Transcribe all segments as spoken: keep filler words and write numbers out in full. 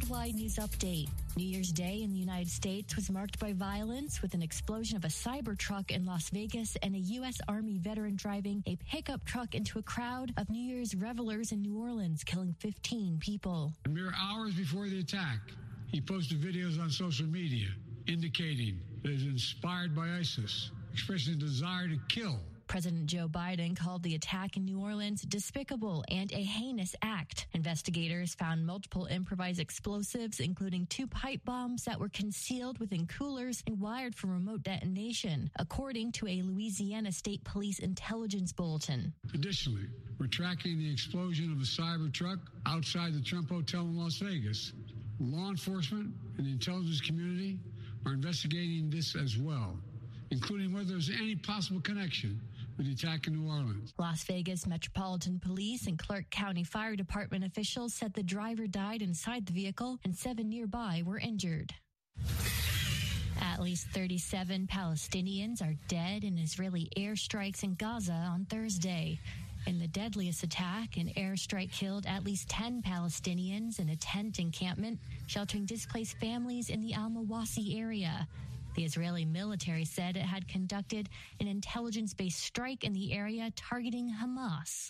Worldwide News Update. New Year's Day in the United States was marked by violence with an explosion of a Cybertruck in Las Vegas and a U S Army veteran driving a pickup truck into a crowd of New Year's revelers in New Orleans, killing fifteen people. Mere hours before the attack, he posted videos on social media indicating that he was inspired by ISIS, expressing a desire to kill. President Joe Biden called the attack in New Orleans despicable and a heinous act. Investigators found multiple improvised explosives, including two pipe bombs that were concealed within coolers and wired for remote detonation, according to a Louisiana State Police intelligence bulletin. Additionally, we're tracking the explosion of a Cybertruck outside the Trump Hotel in Las Vegas. Law enforcement and the intelligence community are investigating this as well, including whether there's any possible connection with the attack in New Orleans. Las Vegas Metropolitan Police and Clark County Fire Department officials said the driver died inside the vehicle and seven nearby were injured. At least thirty-seven Palestinians are dead in Israeli airstrikes in Gaza on Thursday. In the deadliest attack, an airstrike killed at least ten Palestinians in a tent encampment sheltering displaced families in the Al-Mawasi area. The Israeli military said it had conducted an intelligence-based strike in the area targeting Hamas.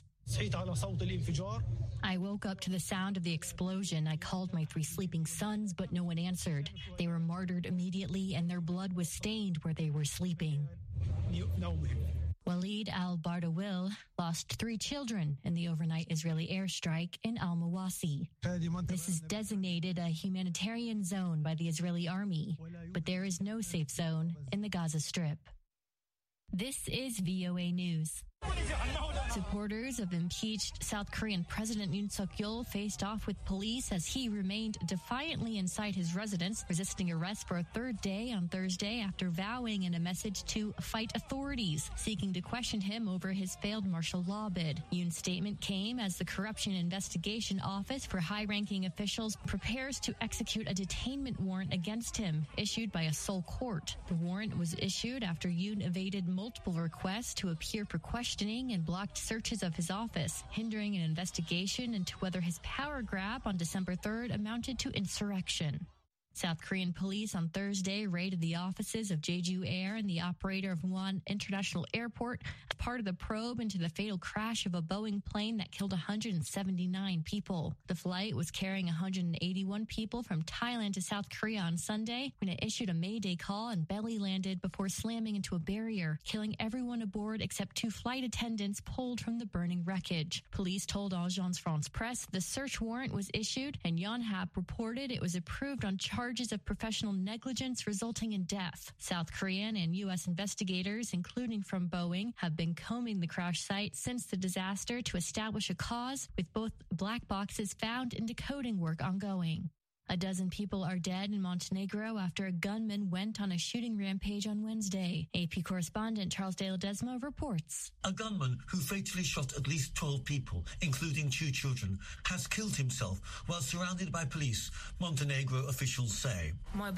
I woke up to the sound of the explosion. I called my three sleeping sons, but no one answered. They were martyred immediately, and their blood was stained where they were sleeping. Walid al-Bardawil lost three children in the overnight Israeli airstrike in Al-Mawasi. This is designated a humanitarian zone by the Israeli army, but there is no safe zone in the Gaza Strip. This is V O A News. Supporters of impeached South Korean President Yoon Suk-yeol faced off with police as he remained defiantly inside his residence, resisting arrest for a third day on Thursday after vowing in a message to fight authorities seeking to question him over his failed martial law bid. Yoon's statement came as the Corruption Investigation Office for high-ranking officials prepares to execute a detainment warrant against him, issued by a Seoul court. The warrant was issued after Yoon evaded multiple requests to appear for questioning and blocked searches of his office, hindering an investigation into whether his power grab on December third amounted to insurrection. South Korean police on Thursday raided the offices of Jeju Air and the operator of Won International Airport as part of the probe into the fatal crash of a Boeing plane that killed one hundred seventy-nine people. The flight was carrying one hundred eighty-one people from Thailand to South Korea on Sunday when it issued a mayday call and belly landed before slamming into a barrier, killing everyone aboard except two flight attendants pulled from the burning wreckage. Police told Agence France Presse the search warrant was issued, and Yonhap reported it was approved on charges Charges of professional negligence resulting in death. South Korean and U S investigators, including from Boeing, have been combing the crash site since the disaster to establish a cause, with both black boxes found and decoding work ongoing. A dozen people are dead in Montenegro after a gunman went on a shooting rampage on Wednesday. A P correspondent Charles De Ledesma reports. A gunman who fatally shot at least twelve people, including two children, has killed himself while surrounded by police, Montenegro officials say.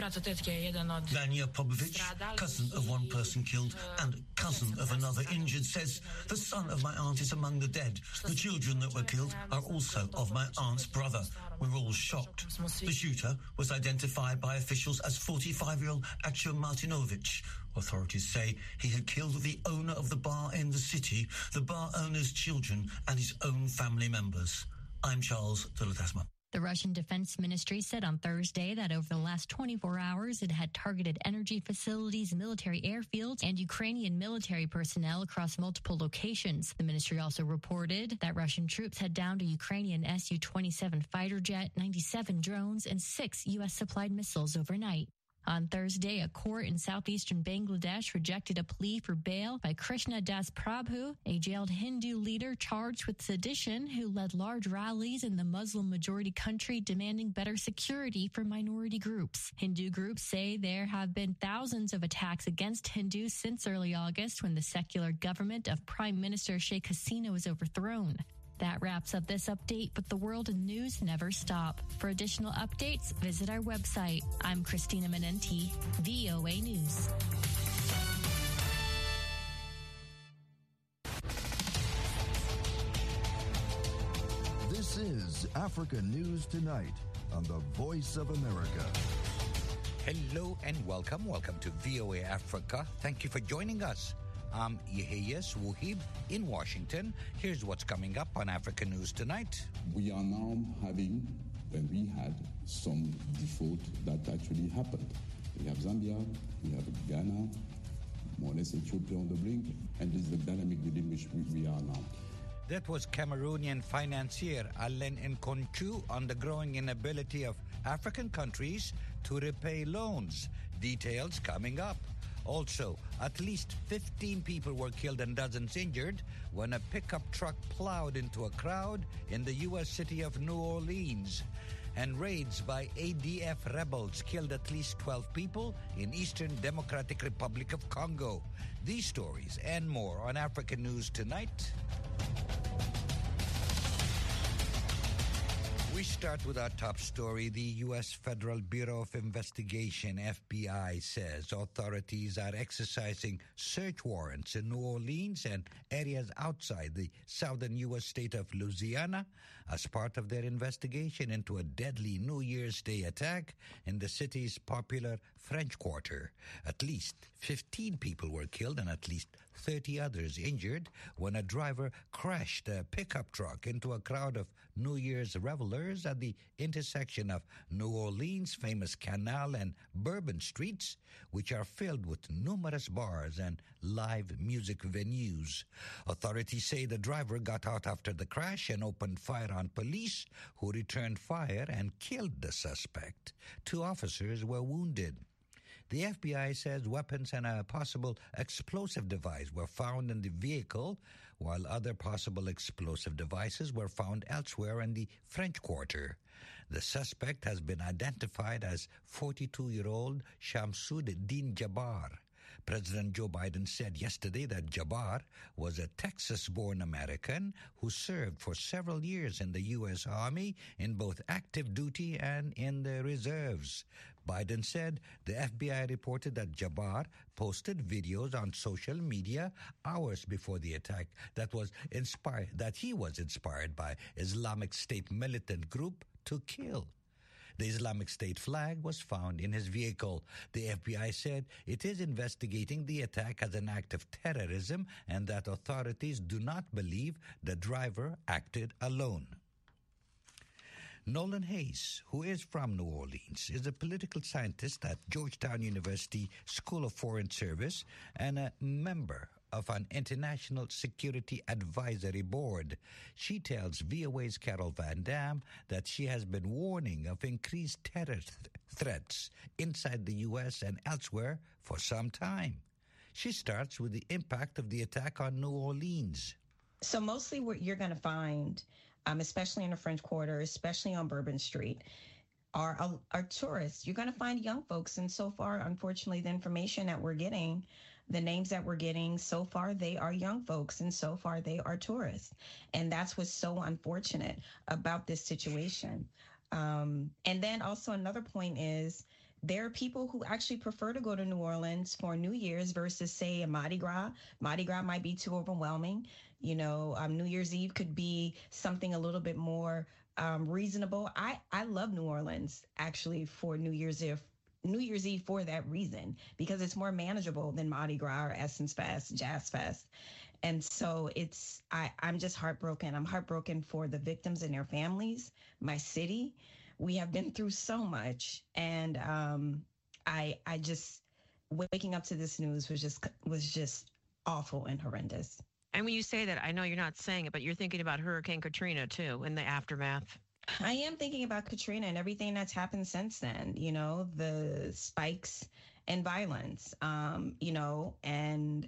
Vanja Popovic, cousin of one person killed and cousin of another injured, says, "The son of my aunt is among the dead. The children that were killed are also of my aunt's brother. We're all shocked." The shooter was identified by officials as forty-five-year-old Acho Martinovic. Authorities say he had killed the owner of the bar in the city, the bar owner's children, and his own family members. I'm Charles de Ledesma. The Russian Defense Ministry said on Thursday that over the last twenty-four hours, it had targeted energy facilities, military airfields, and Ukrainian military personnel across multiple locations. The ministry also reported that Russian troops had downed a Ukrainian S U twenty-seven fighter jet, ninety-seven drones, and six U S-supplied missiles overnight. On Thursday, a court in southeastern Bangladesh rejected a plea for bail by Krishna Das Prabhu, a jailed Hindu leader charged with sedition who led large rallies in the Muslim-majority country demanding better security for minority groups. Hindu groups say there have been thousands of attacks against Hindus since early August when the secular government of Prime Minister Sheikh Hasina was overthrown. That wraps up this update, but the world and news never stop. For additional updates, visit our website. I'm Christina Menenti, V O A News. This is Africa News Tonight on the Voice of America. Hello and welcome. Welcome to V O A Africa. Thank you for joining us. I'm Yeheyes Wuhib in Washington. Here's what's coming up on Africa News Tonight. We are now having, and we had, some default that actually happened. We have Zambia, we have Ghana, more or less Ethiopia on the brink, and this is the dynamic within which we, we are now. That was Cameroonian financier Alain Nkonchu on the growing inability of African countries to repay loans. Details coming up. Also, at least fifteen people were killed and dozens injured when a pickup truck plowed into a crowd in the U S city of New Orleans. And raids by A D F rebels killed at least twelve people in Eastern Democratic Republic of Congo. These stories and more on Africa News Tonight. We start with our top story. The U S Federal Bureau of Investigation, F B I, says authorities are exercising search warrants in New Orleans and areas outside the southern U S state of Louisiana as part of their investigation into a deadly New Year's Day attack in the city's popular French Quarter. At least fifteen people were killed and at least thirty others injured when a driver crashed a pickup truck into a crowd of New Year's revelers at the intersection of New Orleans' famous Canal and Bourbon Streets, which are filled with numerous bars and live music venues. Authorities say the driver got out after the crash and opened fire on police, who returned fire and killed the suspect. Two officers were wounded. The F B I says weapons and a possible explosive device were found in the vehicle, while other possible explosive devices were found elsewhere in the French Quarter. The suspect has been identified as forty-two-year-old Shamsud Din Jabbar. President Joe Biden said yesterday that Jabbar was a Texas-born American who served for several years in the U S Army in both active duty and in the reserves. Biden said the F B I reported that Jabbar posted videos on social media hours before the attack that was inspired that he was inspired by Islamic State militant group to kill. The Islamic State flag was found in his vehicle. The F B I said it is investigating the attack as an act of terrorism and that authorities do not believe the driver acted alone. Nolan Hayes, who is from New Orleans, is a political scientist at Georgetown University School of Foreign Service and a member of an International Security Advisory Board. She tells V O A's Carol Van Dam that she has been warning of increased terror th- threats inside the U S and elsewhere for some time. She starts with the impact of the attack on New Orleans. So mostly what you're going to find, um, especially in the French Quarter, especially on Bourbon Street, are, are, are tourists. You're going to find young folks. And so far, unfortunately, the information that we're getting, the names that we're getting so far, they are young folks, and so far they are tourists. And that's what's so unfortunate about this situation. Um, and then also another point is there are people who actually prefer to go to New Orleans for New Year's versus, say, a Mardi Gras. Mardi Gras might be too overwhelming. You know, um, New Year's Eve could be something a little bit more um, reasonable. I, I love New Orleans, actually, for New Year's Eve. New Year's Eve for that reason, because it's more manageable than Mardi Gras or Essence Fest, Jazz Fest. And so it's, I, I'm just heartbroken. I'm heartbroken for the victims and their families, my city. We have been through so much. And um, I, I just, waking up to this news was just, was just awful and horrendous. And when you say that, I know you're not saying it, but you're thinking about Hurricane Katrina too, in the aftermath. I am thinking about Katrina and everything that's happened since then, you know, the spikes in violence, um, you know, and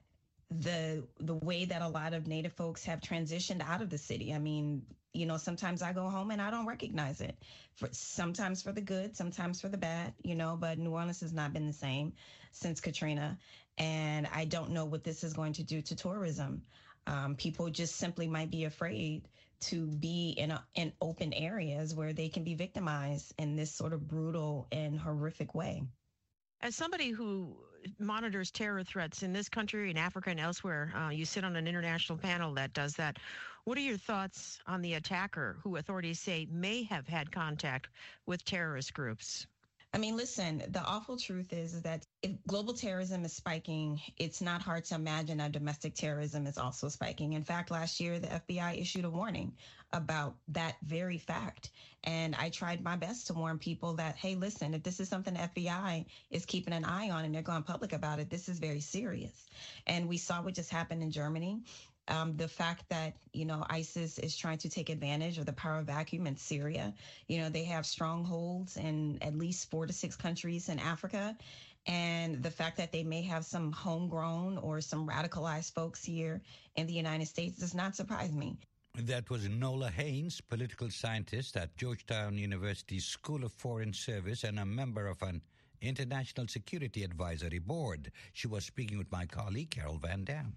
the the way that a lot of Native folks have transitioned out of the city. I mean, you know, sometimes I go home and I don't recognize it. For sometimes for the good, sometimes for the bad, you know, but New Orleans has not been the same since Katrina. And I don't know what this is going to do to tourism. Um, people just simply might be afraid to be in a, in open areas where they can be victimized in this sort of brutal and horrific way. As somebody who monitors terror threats in this country, in Africa, and elsewhere. Uh, you sit on an international panel that does that. What are your thoughts on the attacker, who authorities say may have had contact with terrorist groups? I mean, listen, the awful truth is, is that if global terrorism is spiking, it's not hard to imagine that domestic terrorism is also spiking. In fact, last year, the F B I issued a warning about that very fact. And I tried my best to warn people that, hey, listen, if this is something the F B I is keeping an eye on and they're going public about it, this is very serious. And we saw what just happened in Germany. Um, the fact that, you know, ISIS is trying to take advantage of the power vacuum in Syria. You know, they have strongholds in at least four to six countries in Africa. And the fact that they may have some homegrown or some radicalized folks here in the United States does not surprise me. That was Nola Haynes, political scientist at Georgetown University School of Foreign Service and a member of an International Security Advisory Board. She was speaking with my colleague, Carol Van Dam.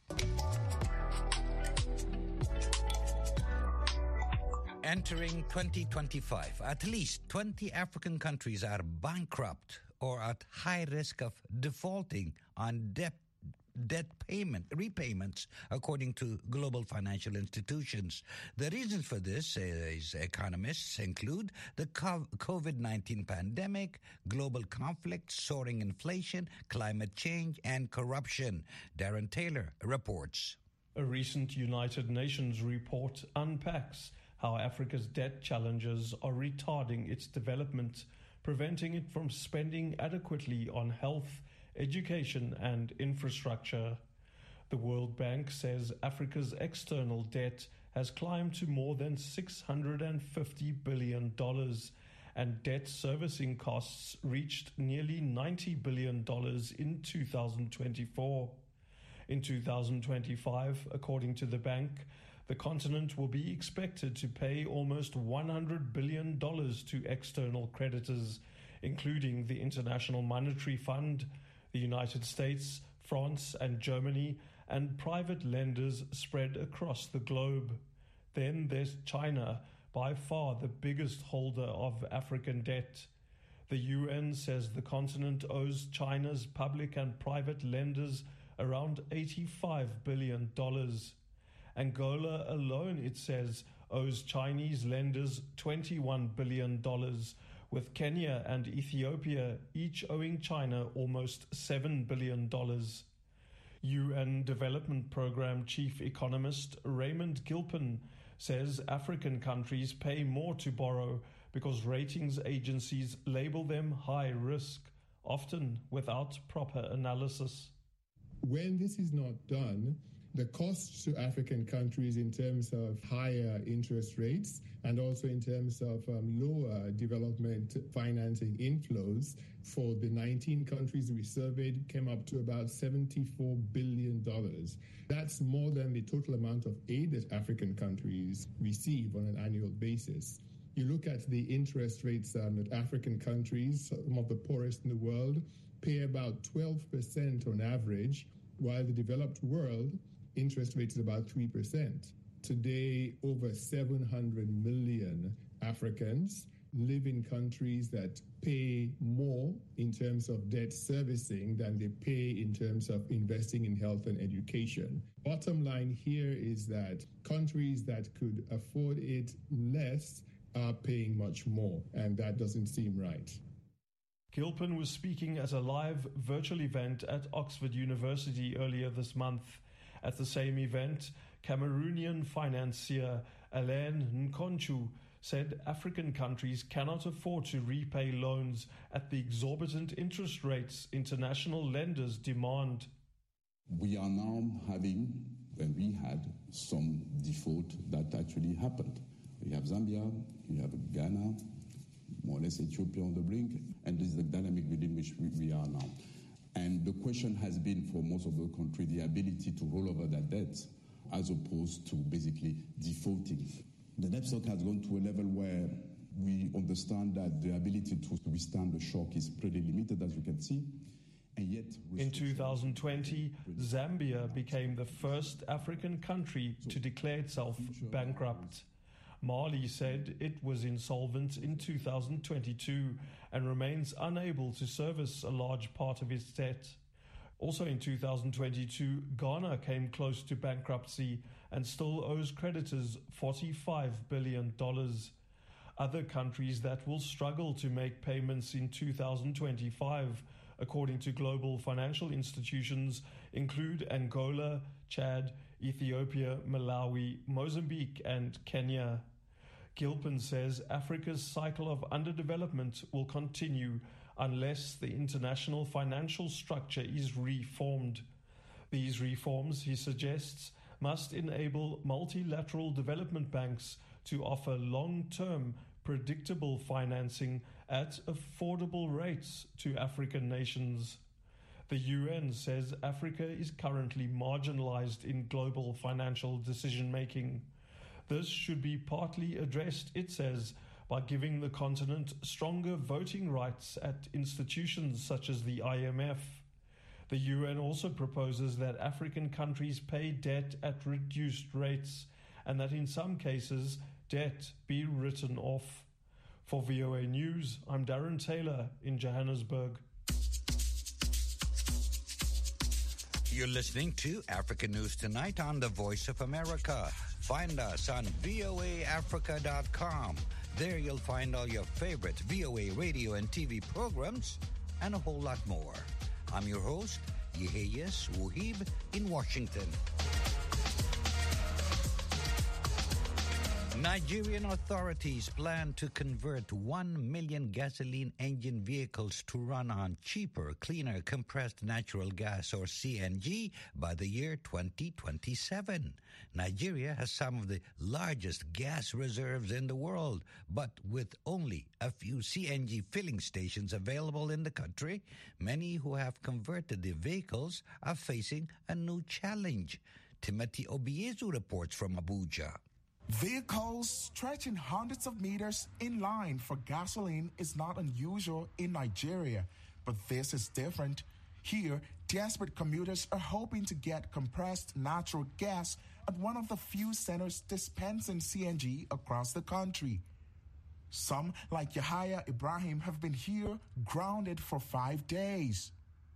Entering twenty twenty-five, at least twenty African countries are bankrupt or at high risk of defaulting on debt debt payment repayments, according to global financial institutions. The reasons for this, says economists, include the COVID nineteen pandemic, global conflict, soaring inflation, climate change, and corruption. Darren Taylor reports. A recent United Nations report unpacks how Africa's debt challenges are retarding its development, preventing it from spending adequately on health, education, and infrastructure. The World Bank says Africa's external debt has climbed to more than six hundred fifty billion dollars, and debt servicing costs reached nearly ninety billion dollars in two thousand twenty-four. In two thousand twenty-five, according to the bank, the continent will be expected to pay almost one hundred billion dollars to external creditors, including the International Monetary Fund, the United States, France, and Germany, and private lenders spread across the globe. Then there's China, by far the biggest holder of African debt. The U N says the continent owes China's public and private lenders around eighty-five billion dollars. Angola alone, it says, owes Chinese lenders twenty-one billion dollars, with Kenya and Ethiopia each owing China almost seven billion dollars. U N Development Programme Chief Economist Raymond Gilpin says African countries pay more to borrow because ratings agencies label them high risk, often without proper analysis. When this is not done, the cost to African countries in terms of higher interest rates and also in terms of um, lower development financing inflows for the nineteen countries we surveyed came up to about seventy-four billion dollars. That's more than the total amount of aid that African countries receive on an annual basis. You look at the interest rates um, that African countries, some of the poorest in the world, pay about twelve percent on average, while the developed world interest rate is about three percent. Today, over seven hundred million Africans live in countries that pay more in terms of debt servicing than they pay in terms of investing in health and education. Bottom line here is that countries that could afford it less are paying much more, and that doesn't seem right. Gilpin was speaking at a live virtual event at Oxford University earlier this month. At the same event, Cameroonian financier Alain Nkonchu said African countries cannot afford to repay loans at the exorbitant interest rates international lenders demand. We are now having, and we had, some default that actually happened. You have Zambia, you have Ghana, more or less Ethiopia on the brink, and this is the dynamic within which we, we are now. And the question has been for most of the country the ability to roll over that debt as opposed to basically defaulting. The debt stock has gone to a level where we understand that the ability to withstand the shock is pretty limited, as you can see. And yet, in two thousand twenty, Zambia became the first African country to declare itself bankrupt. Mali said it was insolvent in two thousand twenty-two and remains unable to service a large part of its debt. Also in two thousand twenty-two, Ghana came close to bankruptcy and still owes creditors forty-five billion dollars. Other countries that will struggle to make payments in two thousand twenty-five, according to global financial institutions, include Angola, Chad, Ethiopia, Malawi, Mozambique, and Kenya. Gilpin says Africa's cycle of underdevelopment will continue unless the international financial structure is reformed. These reforms, he suggests, must enable multilateral development banks to offer long-term, predictable financing at affordable rates to African nations. The U N says Africa is currently marginalized in global financial decision-making. This should be partly addressed, it says, by giving the continent stronger voting rights at institutions such as the I M F. The U N also proposes that African countries pay debt at reduced rates and that in some cases debt be written off. For V O A News, I'm Darren Taylor in Johannesburg. You're listening to African News Tonight on the Voice of America. Find us on V O A Africa dot com. There you'll find all your favorite V O A radio and T V programs and a whole lot more. I'm your host, Yeheyes Wuhib in Washington. Nigerian authorities plan to convert one million gasoline engine vehicles to run on cheaper, cleaner compressed natural gas or C N G by the year twenty twenty-seven. Nigeria has some of the largest gas reserves in the world, but with only a few C N G filling stations available in the country, many who have converted their vehicles are facing a new challenge. Timothy Obiezu reports from Abuja. Vehicles stretching hundreds of meters in line for gasoline is not unusual in Nigeria, but this is different. Here, desperate commuters are hoping to get compressed natural gas at one of the few centers dispensing C N G across the country. Some, like Yahaya Ibrahim, have been here grounded for five days.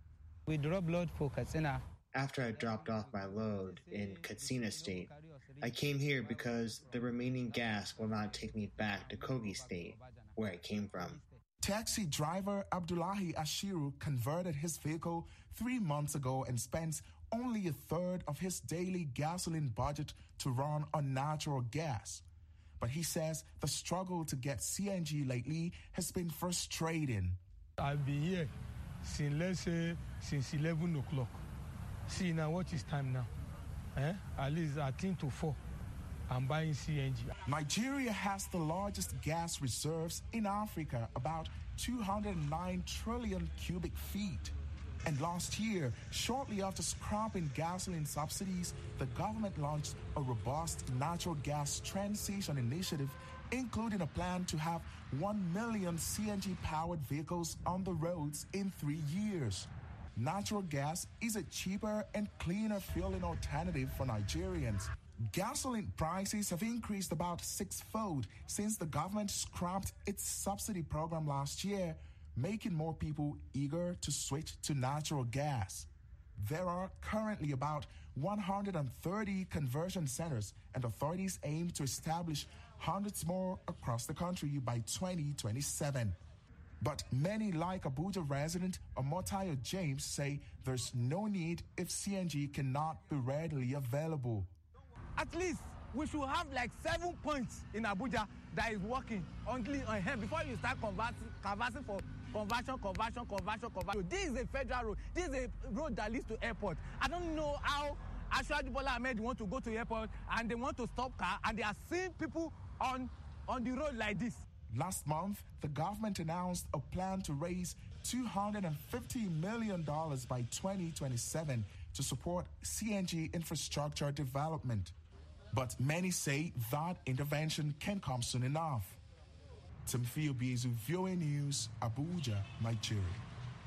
We drop load for Katsina. After I dropped off my load in Katsina State, I came here because the remaining gas will not take me back to Kogi State, where I came from. Taxi driver Abdullahi Ashiru converted his vehicle three months ago and spends only a third of his daily gasoline budget to run on natural gas. But he says the struggle to get C N G lately has been frustrating. I've been here since, let's say, since eleven o'clock. See, now what is time now? Eh? At least I think to four. I'm buying C N G. Nigeria has the largest gas reserves in Africa, about two hundred nine trillion cubic feet. And last year, shortly after scrapping gasoline subsidies, the government launched a robust natural gas transition initiative, including a plan to have one million C N G-powered vehicles on the roads in three years. Natural gas is a cheaper and cleaner fueling alternative for Nigerians. Gasoline prices have increased about sixfold since the government scrapped its subsidy program last year, making more people eager to switch to natural gas. There are currently about one hundred thirty conversion centers, and authorities aim to establish hundreds more across the country by twenty twenty-seven. But many, like Abuja resident Omotayo James, say there's no need if C N G cannot be readily available. At least we should have like seven points in Abuja that is working only on hand before you start conversing, conversing for conversion, conversion, conversion, conversion. This is a federal road. This is a road that leads to airport. I don't know how Ashwadi Bola Ahmed want to go to airport and they want to stop car and they are seeing people on, on the road like this. Last month, the government announced a plan to raise two hundred fifty million dollars by twenty twenty-seven to support C N G infrastructure development. But many say that intervention can come soon enough. Timothy Obiezu, V O A News, Abuja, Nigeria.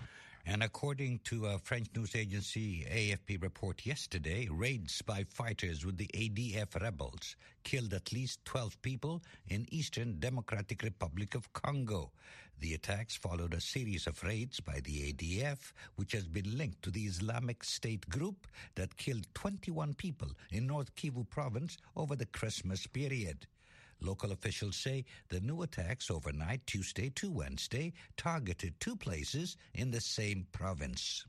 And according to a French news agency A F P report yesterday, raids by fighters with the A D F rebels killed at least twelve people in Eastern Democratic Republic of Congo. The attacks followed a series of raids by the A D F, which has been linked to the Islamic State group that killed twenty-one people in North Kivu province over the Christmas period. Local officials say the new attacks overnight, Tuesday to Wednesday, targeted two places in the same province.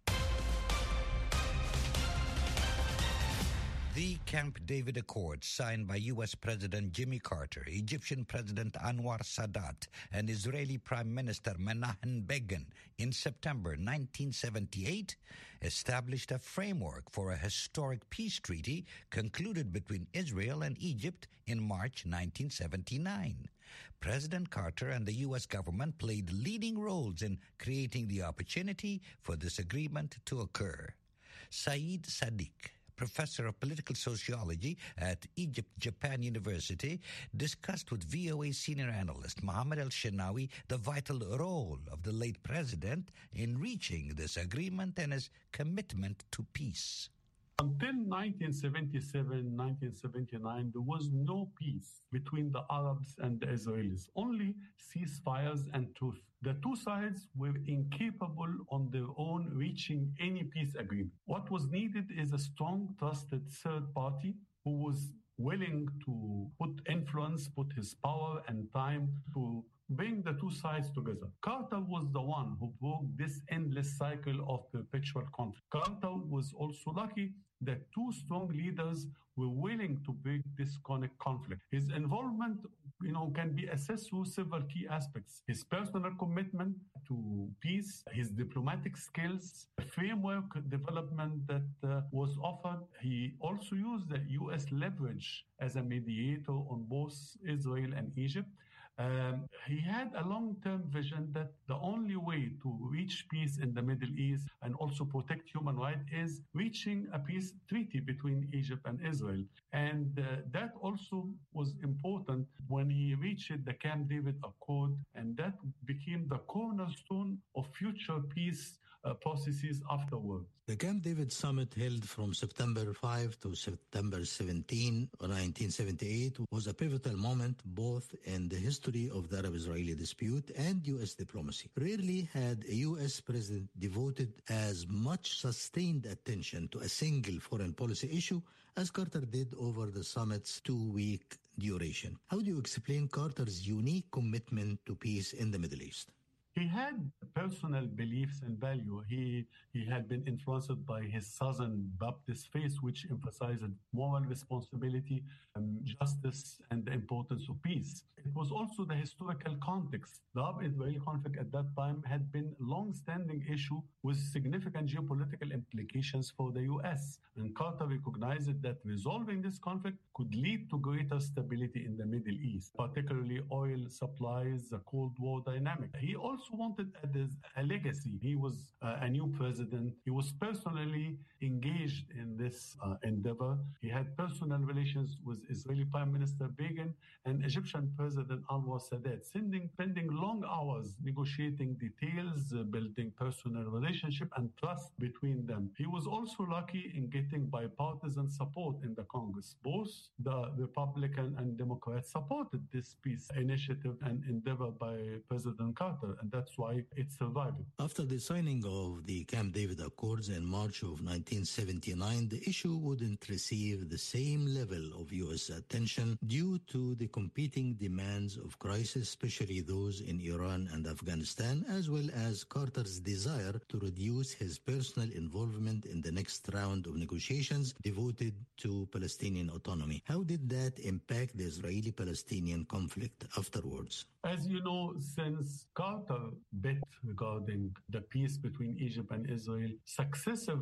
The Camp David Accords, signed by U S President Jimmy Carter, Egyptian President Anwar Sadat, and Israeli Prime Minister Menachem Begin in September nineteen seventy-eight, established a framework for a historic peace treaty concluded between Israel and Egypt in March nineteen seventy-nine. President Carter and the U S government played leading roles in creating the opportunity for this agreement to occur. Saeed Sadiq, professor of political sociology at Egypt-Japan University, discussed with V O A senior analyst Mohammed El-Shenawi the vital role of the late president in reaching this agreement and his commitment to peace. Until nineteen seventy-seven, nineteen seventy-nine, there was no peace between the Arabs and the Israelis, only ceasefires and truth. The two sides were incapable on their own reaching any peace agreement. What was needed is a strong, trusted third party who was willing to put influence, put his power and time to bring the two sides together. Carter was the one who broke this endless cycle of perpetual conflict. Carter was also lucky that two strong leaders were willing to break this chronic conflict. His involvement, you know, can be assessed through several key aspects. His personal commitment to peace, his diplomatic skills, the framework development that uh, was offered. He also used the U S leverage as a mediator on both Israel and Egypt. Um, he had a long-term vision that the only way to reach peace in the Middle East and also protect human rights is reaching a peace treaty between Egypt and Israel. And uh, that also was important when he reached the Camp David Accord, and that became the cornerstone of future peace uh, processes afterwards. The Camp David summit held from September fifth to September seventeenth, nineteen seventy-eight was a pivotal moment both in the history of the Arab-Israeli dispute and U S diplomacy. Rarely had a U S president devoted as much sustained attention to a single foreign policy issue as Carter did over the summit's two-week duration. How do you explain Carter's unique commitment to peace in the Middle East? He had personal beliefs and value. He he had been influenced by his Southern Baptist faith, which emphasized moral responsibility, um, justice, and the importance of peace. It was also the historical context. The Arab-Israeli conflict at that time had been a long-standing issue with significant geopolitical implications for the U S. And Carter recognized that resolving this conflict could lead to greater stability in the Middle East, particularly oil supplies, the Cold War dynamic. He also wanted a, a legacy. He was uh, a new president. He was personally engaged in this uh, endeavor. He had personal relations with Israeli Prime Minister Begin and Egyptian President Anwar Sadat, sending, spending long hours negotiating details, uh, building personal relationship and trust between them. He was also lucky in getting bipartisan support in the Congress. Both the Republican and Democrats supported this peace initiative and endeavor by President Carter, and that's why it survived. After the signing of the Camp David Accords in March of nineteen seventy-nine, the issue wouldn't receive the same level of U S attention due to the competing demands of crisis, especially those in Iran and Afghanistan, as well as Carter's desire to reduce his personal involvement in the next round of negotiations devoted to Palestinian autonomy. How did that impact the Israeli-Palestinian conflict afterwards? As you know, since Carter bet regarding the peace between Egypt and Israel, successive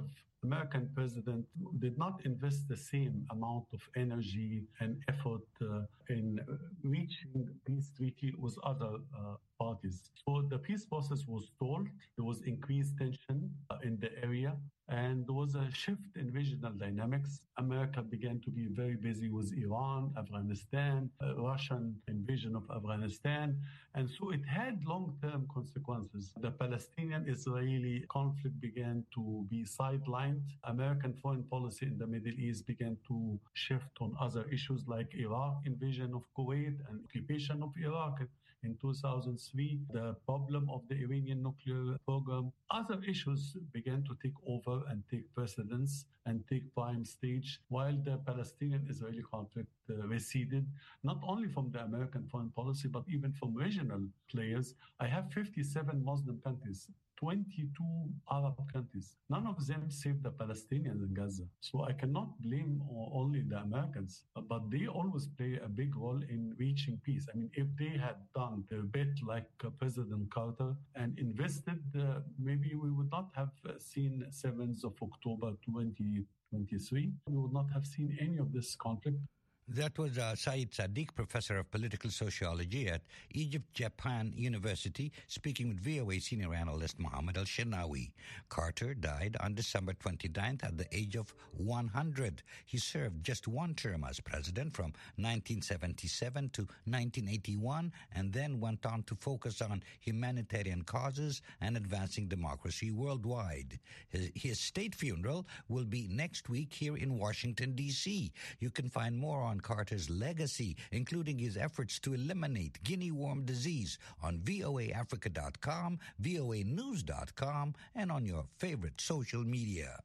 American president did not invest the same amount of energy and effort uh, in reaching peace treaty with other uh, parties. So the peace process was stalled. There was increased tension uh, in the area, and there was a shift in regional dynamics. America began to be very busy with Iran, Afghanistan, uh, Russian invasion of Afghanistan, and so it had long-term consequences. The Palestinian-Israeli conflict began to be sidelined. American foreign policy in the Middle East began to shift on other issues like Iraq invasion of Kuwait and occupation of Iraq in two thousand three, the problem of the Iranian nuclear program. Other issues began to take over and take precedence and take prime stage, while the Palestinian-Israeli conflict uh, receded, not only from the American foreign policy, but even from regional players. I have fifty-seven Muslim countries, twenty-two Arab countries. None of them save the Palestinians in Gaza. So I cannot blame only the Americans, but they always play a big role in reaching peace. I mean, if they had done their bit like uh, President Carter and invested, uh, maybe we would not have uh, seen seventh of October twenty twenty-three. We would not have seen any of this conflict. That was uh, Saeed Sadiq, professor of political sociology at Egypt-Japan University, speaking with V O A senior analyst Mohammed Al-Shenawi. Carter died on December twenty-ninth at the age of one hundred. He served just one term as president from nineteen seventy-seven to nineteen eighty-one, and then went on to focus on humanitarian causes and advancing democracy worldwide. His, his state funeral will be next week here in Washington, D C. You can find more on Carter's legacy, including his efforts to eliminate guinea worm disease, on V O A Africa dot com, V O A News dot com, and on your favorite social media.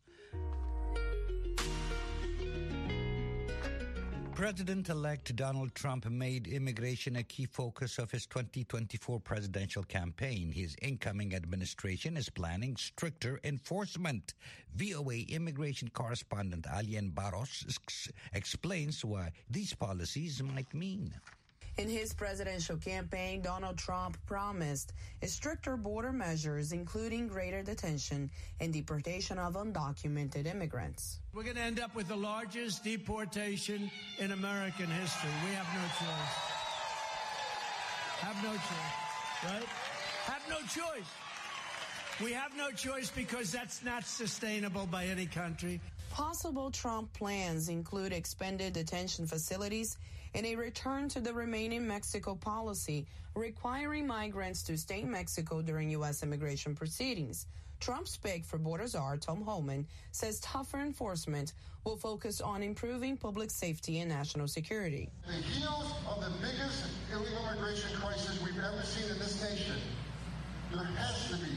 President-elect Donald Trump made immigration a key focus of his twenty twenty-four presidential campaign. His incoming administration is planning stricter enforcement. V O A immigration correspondent Alien Barros ex- explains why these policies might mean. In his presidential campaign, Donald Trump promised stricter border measures, including greater detention and deportation of undocumented immigrants. We're going to end up with the largest deportation in American history. We have no choice. Have no choice, right? Have no choice. We have no choice because that's not sustainable by any country. Possible Trump plans include expanded detention facilities and a return to the Remain in Mexico policy, requiring migrants to stay in Mexico during U S immigration proceedings. Trump's pick for border czar, Tom Homan, says tougher enforcement will focus on improving public safety and national security. The heels of the biggest illegal immigration crisis we've ever seen in this nation, there has to be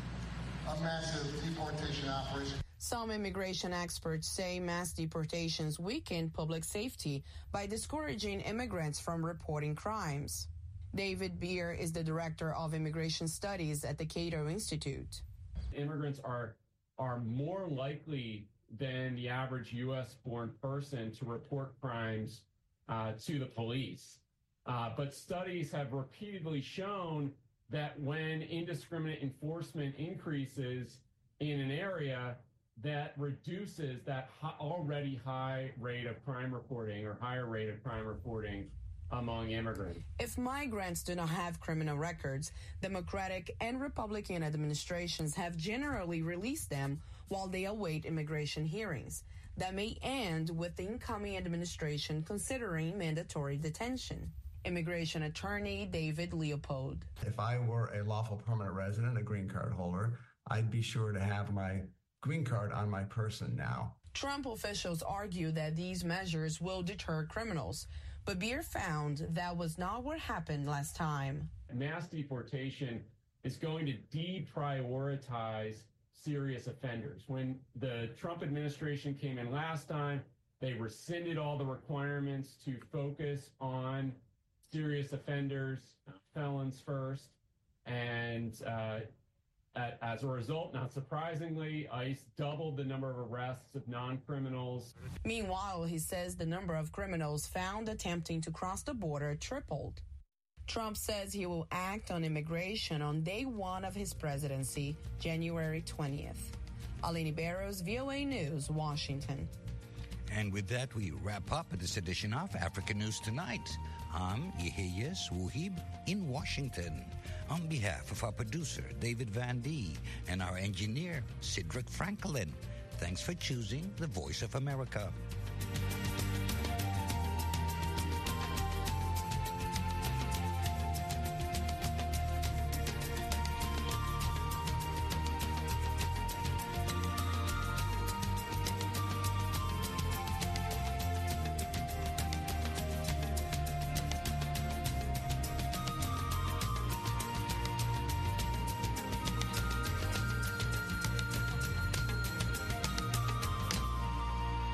a massive deportation operation. Some immigration experts say mass deportations weaken public safety by discouraging immigrants from reporting crimes. David Beer is the director of immigration studies at the Cato Institute. Immigrants are are more likely than the average U S born person to report crimes uh, to the police. Uh, but studies have repeatedly shown that when indiscriminate enforcement increases in an area, that reduces that already high rate of crime reporting or higher rate of crime reporting among immigrants. If migrants do not have criminal records, Democratic and Republican administrations have generally released them while they await immigration hearings. That may end with the incoming administration considering mandatory detention. Immigration attorney David Leopold. If I were a lawful permanent resident, a green card holder, I'd be sure to have my green card on my person now. Trump officials argue that these measures will deter criminals, but Beer found that was not what happened last time. Mass deportation is going to deprioritize serious offenders. When the Trump administration came in last time, they rescinded all the requirements to focus on serious offenders, felons first, and uh, as a result, not surprisingly, ICE doubled the number of arrests of non-criminals. Meanwhile, he says the number of criminals found attempting to cross the border tripled. Trump says he will act on immigration on day one of his presidency, January twentieth. Alini Barrows, V O A News, Washington. And with that, we wrap up this edition of Africa News Tonight. I'm Yehia Swuhib in Washington. On behalf of our producer, David Van Dee, and our engineer, Cedric Franklin, thanks for choosing the Voice of America.